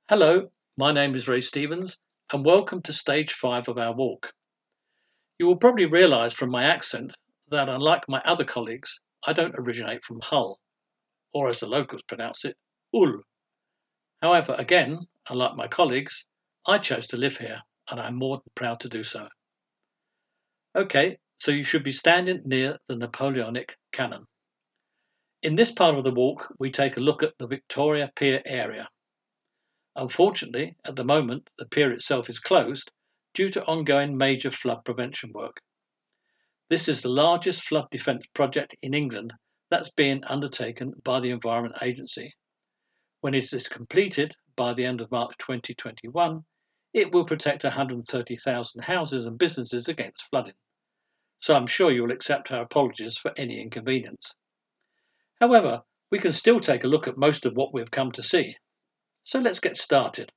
Hello, my name is Ray Stevens, and welcome to stage 5 of our walk. You will probably realise from my accent that, unlike my other colleagues, I don't originate from Hull, or as the locals pronounce it, Hull. However, again, unlike my colleagues, I chose to live here, and I'm more than proud to do so. Okay, so you should be standing near the Napoleonic cannon. In this part of the walk, we take a look at the Victoria Pier area. Unfortunately, at the moment, the pier itself is closed due to ongoing major flood prevention work. This is the largest flood defence project in England that's being undertaken by the Environment Agency. When it is completed by the end of March 2021, it will protect 130,000 houses and businesses against flooding. So I'm sure you will accept our apologies for any inconvenience. However, we can still take a look at most of what we've come to see. So let's get started.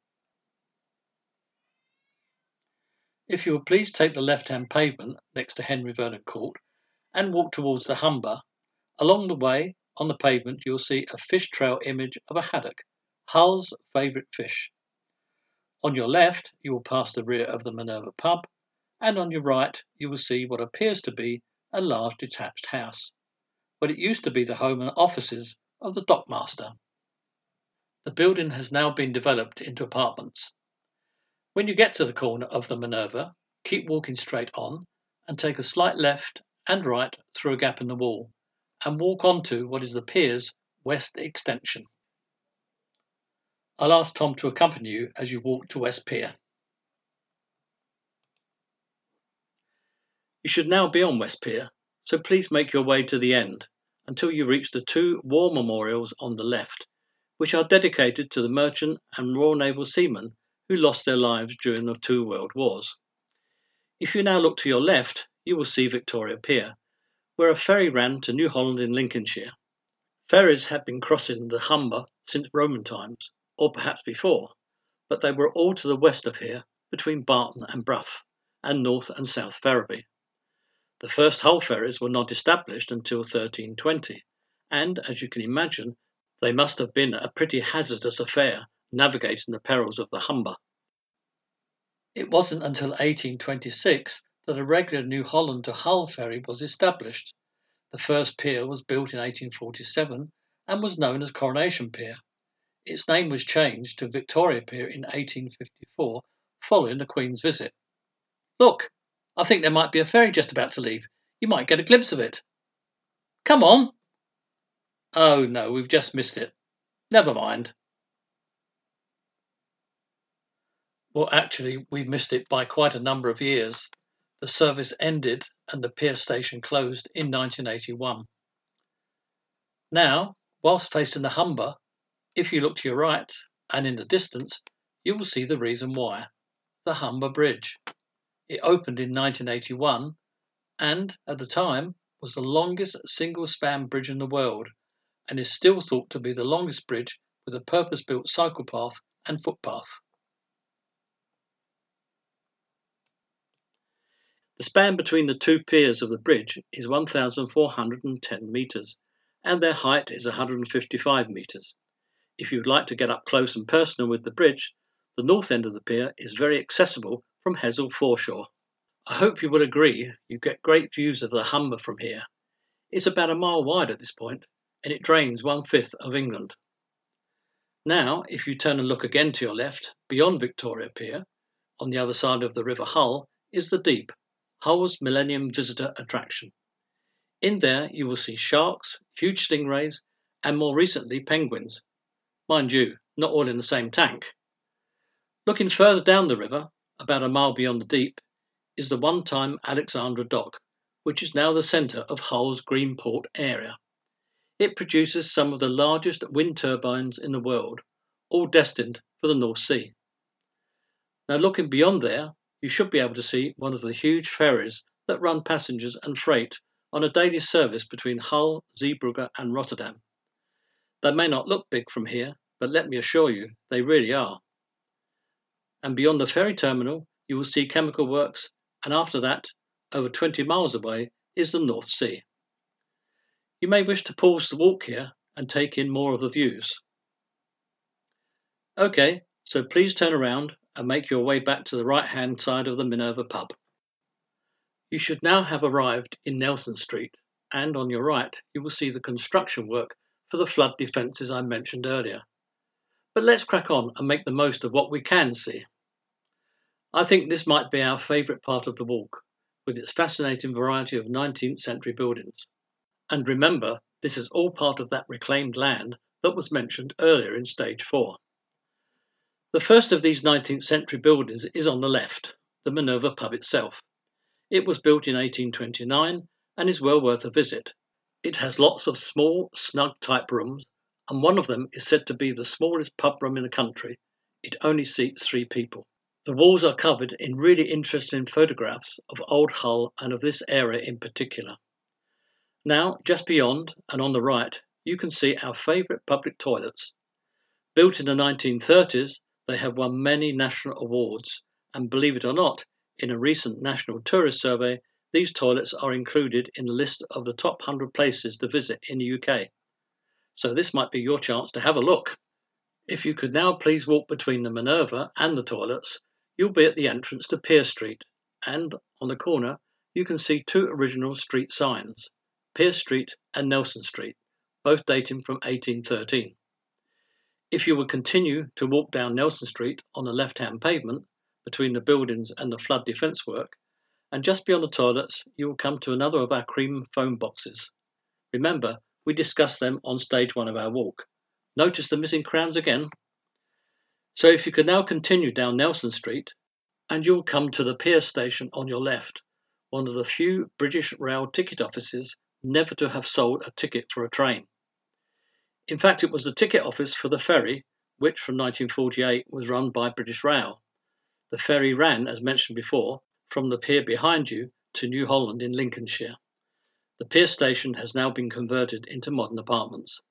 If you will please take the left-hand pavement next to Henry Vernon Court and walk towards the Humber, along the way on the pavement you'll see a fish trail image of a haddock, Hull's favourite fish. On your left you will pass the rear of the Minerva pub, and on your right you will see what appears to be a large detached house, but it used to be the home and offices of the dockmaster. The building has now been developed into apartments. When you get to the corner of the Minerva, keep walking straight on and take a slight left and right through a gap in the wall and walk onto what is the pier's west extension. I'll ask Tom to accompany you as you walk to West Pier. You should now be on West Pier, so please make your way to the end until you reach the two war memorials on the left, which are dedicated to the merchant and Royal Naval seamen who lost their lives during the two world wars. If you now look to your left, you will see Victoria Pier, where a ferry ran to New Holland in Lincolnshire. Ferries had been crossing the Humber since Roman times, or perhaps before, but they were all to the west of here, between Barton and Brough, and North and South Ferriby. The first Hull ferries were not established until 1320, and, as you can imagine, they must have been a pretty hazardous affair navigating the perils of the Humber. It wasn't until 1826 that a regular New Holland to Hull ferry was established. The first pier was built in 1847 and was known as Coronation Pier. Its name was changed to Victoria Pier in 1854 following the Queen's visit. Look, I think there might be a ferry just about to leave. You might get a glimpse of it. Come on! Oh no, we've just missed it. Never mind. Well, actually, we've missed it by quite a number of years. The service ended and the pier station closed in 1981. Now, whilst facing the Humber, if you look to your right and in the distance, you will see the reason why. The Humber Bridge. It opened in 1981 and, at the time, was the longest single-span bridge in the world and is still thought to be the longest bridge with a purpose-built cycle path and footpath. The span between the two piers of the bridge is 1,410 metres, and their height is 155 metres. If you would like to get up close and personal with the bridge, the north end of the pier is very accessible from Hessle foreshore. I hope you will agree you get great views of the Humber from here. It's about a mile wide at this point, and it drains 1/5 of England. Now, if you turn and look again to your left, beyond Victoria Pier, on the other side of the River Hull, is the Deep, Hull's Millennium Visitor attraction. In there you will see sharks, huge stingrays, and more recently penguins. Mind you, not all in the same tank. Looking further down the river, about a mile beyond the Deep, is the one-time Alexandra Dock, which is now the centre of Hull's Greenport area. It produces some of the largest wind turbines in the world, all destined for the North Sea. Now looking beyond there, you should be able to see one of the huge ferries that run passengers and freight on a daily service between Hull, Zeebrugge and Rotterdam. They may not look big from here, but let me assure you, they really are. And beyond the ferry terminal, you will see chemical works, and after that, over 20 miles away, is the North Sea. You may wish to pause the walk here and take in more of the views. Okay, So please turn around and make your way back to the right-hand side of the Minerva pub. You should now have arrived in Nelson Street, and on your right you will see the construction work for the flood defences I mentioned earlier. But let's crack on and make the most of what we can see. I think this might be our favourite part of the walk, with its fascinating variety of 19th century buildings. And remember, this is all part of that reclaimed land that was mentioned earlier in stage 4. The first of these 19th century buildings is on the left, the Minerva pub itself. It was built in 1829 and is well worth a visit. It has lots of small, snug type rooms, and one of them is said to be the smallest pub room in the country. It only seats 3 people. The walls are covered in really interesting photographs of Old Hull and of this area in particular. Now, just beyond and on the right, you can see our favourite public toilets. Built in the 1930s, they have won many national awards, and believe it or not, in a recent National Tourist Survey, these toilets are included in the list of the top 100 places to visit in the UK. So this might be your chance to have a look. If you could now please walk between the Minerva and the toilets, you'll be at the entrance to Pier Street, and on the corner you can see 2 original street signs, Pier Street and Nelson Street, both dating from 1813. If you would continue to walk down Nelson Street on the left-hand pavement, between the buildings and the flood defence work, and just beyond the toilets you will come to another of our cream foam boxes. Remember, we discussed them on stage 1 of our walk. Notice the missing crowns again? So if you could now continue down Nelson Street, and you'll come to the Pier Station on your left, one of the few British Rail ticket offices never to have sold a ticket for a train. In fact, it was the ticket office for the ferry, which from 1948 was run by British Rail. The ferry ran, as mentioned before, from the pier behind you to New Holland in Lincolnshire. The pier station has now been converted into modern apartments.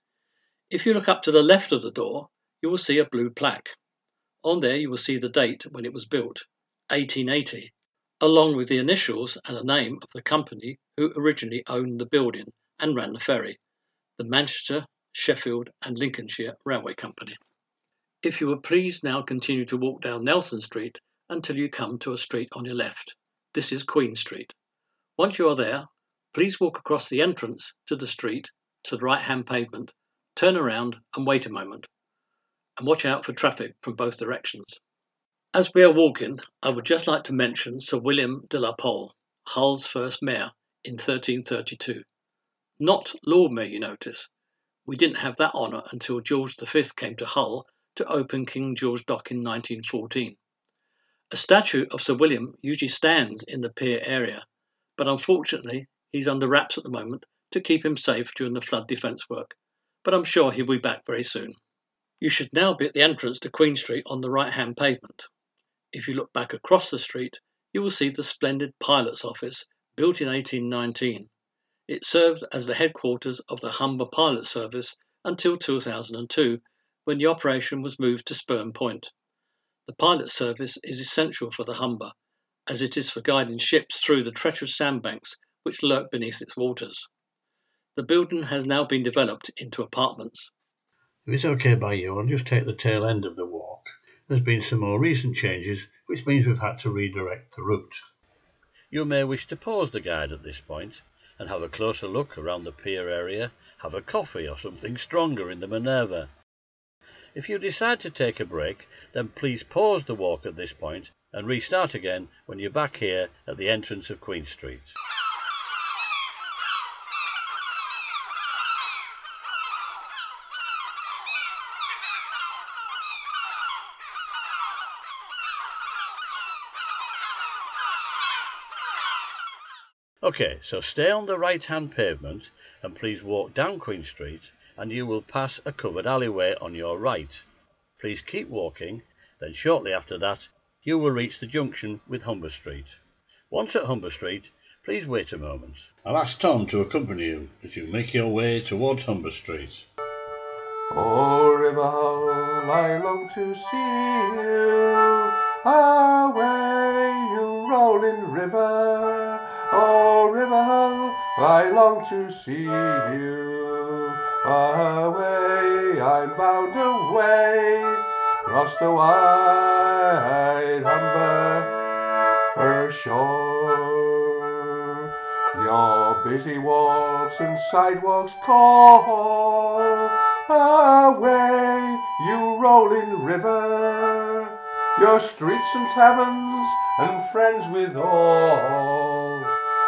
If you look up to the left of the door, you will see a blue plaque. On there you will see the date when it was built, 1880, along with the initials and the name of the company who originally owned the building and ran the ferry, the Manchester, Sheffield and Lincolnshire Railway Company. If you would please now continue to walk down Nelson Street until you come to a street on your left. This is Queen Street. Once you are there, please walk across the entrance to the street to the right-hand pavement, turn around and wait a moment, and watch out for traffic from both directions. As we are walking, I would just like to mention Sir William de la Pole, Hull's first mayor in 1332. Not Lord Mayor, you notice. We didn't have that honour until George V came to Hull to open King George Dock in 1914. A statue of Sir William usually stands in the pier area, but unfortunately he's under wraps at the moment to keep him safe during the flood defence work, but I'm sure he'll be back very soon. You should now be at the entrance to Queen Street on the right-hand pavement. If you look back across the street, you will see the splendid Pilot's Office, built in 1819. It served as the headquarters of the Humber Pilot Service until 2002, when the operation was moved to Spurn Point. The pilot service is essential for the Humber, as it is for guiding ships through the treacherous sandbanks which lurk beneath its waters. The building has now been developed into apartments. If it's okay by you, I'll just take the tail end of the walk. There's been some more recent changes, which means we've had to redirect the route. You may wish to pause the guide at this point and have a closer look around the pier area, have a coffee or something stronger in the Minerva. If you decide to take a break, then please pause the walk at this point and restart again when you're back here at the entrance of Queen Street. Okay, so stay on the right-hand pavement and please walk down Queen Street and you will pass a covered alleyway on your right. Please keep walking, then shortly after that you will reach the junction with Humber Street. Once at Humber Street, please wait a moment. I'll ask Tom to accompany you as you make your way towards Humber Street. Oh, River Hull, I long to see you, away, you rolling river. Oh, River Hull, I long to see you, away, I'm bound away, cross the wide Humber shore. Your busy walks and sidewalks call, away you rolling river, your streets and taverns and friends withal.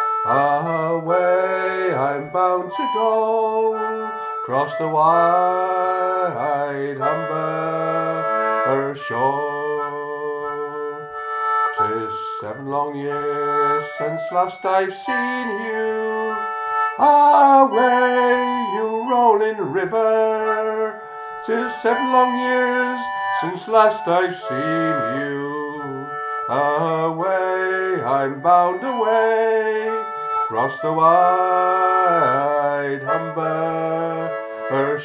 Away I'm bound to go, cross the wide Humber shore. 'Tis 7 long years since last I've seen you, away you rolling river. 'Tis 7 long years since last I've seen you, away I'm bound away, cross the wide Humber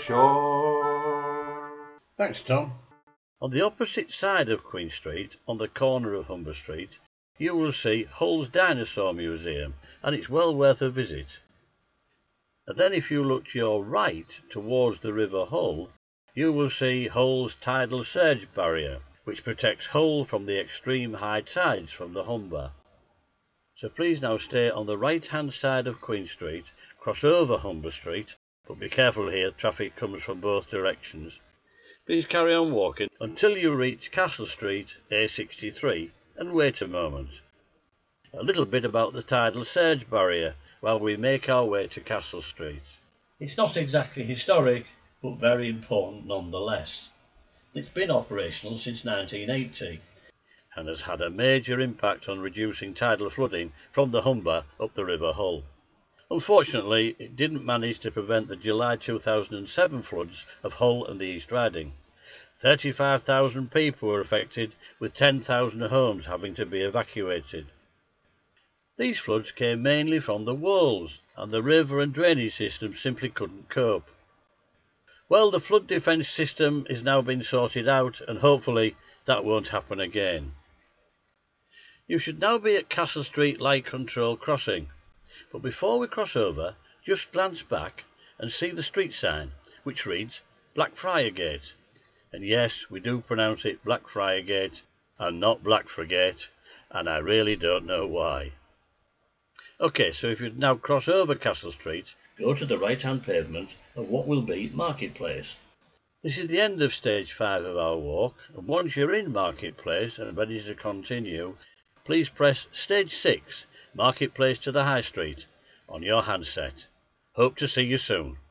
shore. Thanks, Tom. On the opposite side of Queen Street, on the corner of Humber Street, you will see Hull's Dinosaur Museum, and it's well worth a visit. And then if you look to your right towards the River Hull, you will see Hull's tidal surge barrier, which protects Hull from the extreme high tides from the Humber. So please now stay on the right hand side of Queen Street, cross over Humber Street, but be careful here, traffic comes from both directions. Please carry on walking until you reach Castle Street A63 and wait a moment. A little bit about the tidal surge barrier while we make our way to Castle Street. It's not exactly historic, but very important nonetheless. It's been operational since 1980 and has had a major impact on reducing tidal flooding from the Humber up the River Hull. Unfortunately, it didn't manage to prevent the July 2007 floods of Hull and the East Riding. 35,000 people were affected, with 10,000 homes having to be evacuated. These floods came mainly from the Wolds, and the river and drainage system simply couldn't cope. Well, the flood defence system is now being sorted out, and hopefully that won't happen again. You should now be at Castle Street Light Control Crossing, but before we cross over, just glance back and see the street sign, which reads Blackfriar Gate. And yes, we do pronounce it Blackfriar Gate and not Blackfriar, and I really don't know why. OK, so if you now cross over Castle Street, go to the right-hand pavement of what will be Marketplace. This is the end of stage 5 of our walk, and once you're in Marketplace and ready to continue, please press stage 6, Marketplace to the High Street, on your handset. Hope to see you soon.